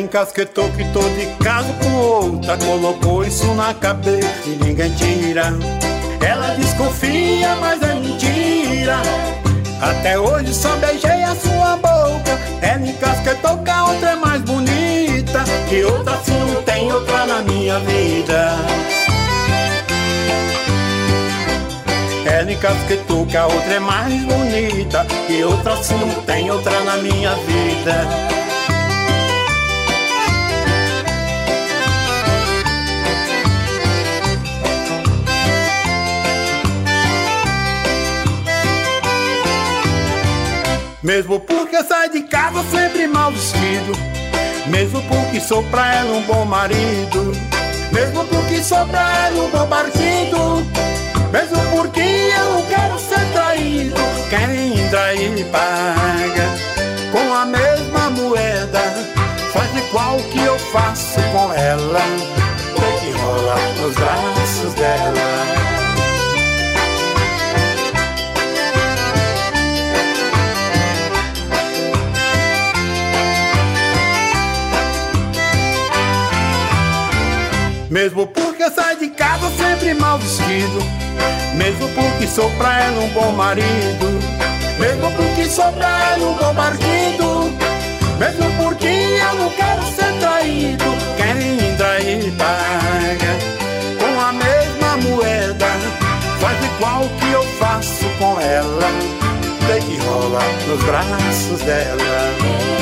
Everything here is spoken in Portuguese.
encasquetou que tô de casa com outra, colocou isso na cabeça e ninguém tira. Ela desconfia, mas é mentira. Até hoje só beijei a sua boca. Ela encasquetou que a outra é mais bonita, que outra assim não tem outra na minha vida. Ela encasquetou que a outra é mais bonita, que outra assim não tem outra na minha vida. Mesmo porque sai de casa sempre mal vestido, mesmo porque sou pra ela um bom marido, mesmo porque sou pra ela um bom partido, mesmo porque eu não quero ser traído. Quem trair paga com a mesma moeda, faz igual que eu faço com ela, tem que rolar nos braços dela. Mesmo porque sai de casa sempre mal vestido, mesmo porque sou pra ela um bom marido, mesmo porque sou pra ela um bom partido, mesmo porque eu não quero ser traído. Quem trair paga com a mesma moeda, faz igual que eu faço com ela, tem que rolar nos braços dela.